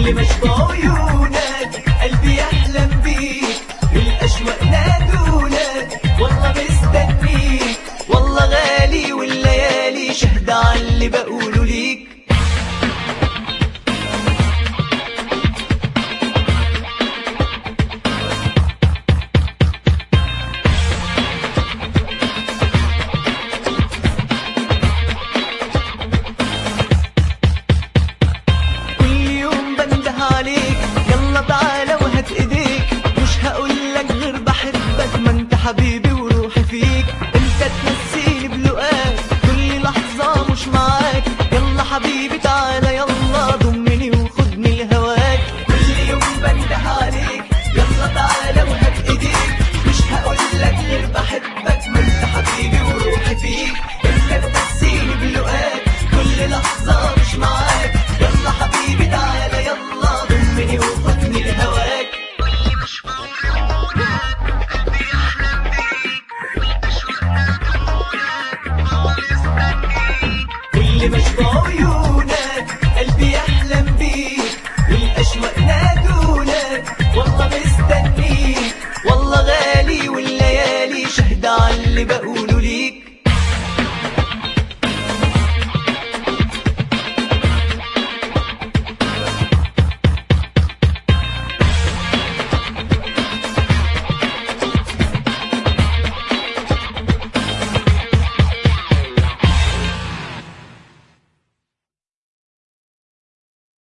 كل ما اشوف عيونك قلبي يحلم بيك، والاشواق نادونك والله مستنيك، والله غالي والليالي شهدة على اللي بقوله ليك. عليك يلا تعالى وهات ايديك، مش هقولك غير بحبك، ما انت حبيبي وروحي فيك، انت تنسيني بلقاك كل لحظة مش معاك، يلا حبيبي تعالى يلا ضمني وخدني لهواك. كل يوم بنده عليك يلا تعالى وهات ايديك، مش هقولك غير بحبك، ما انت حبيبي وروحي فيك، انت تنسيني بلقاك كل لحظة مش معاك، يلا حبيبي تعالى يلا ضمني وخدني لهواك. كل ما اشوف عيونك قلبي يحلم بيك، والاشواق نادونك والله مستنيك، كل ما اشوف عيونك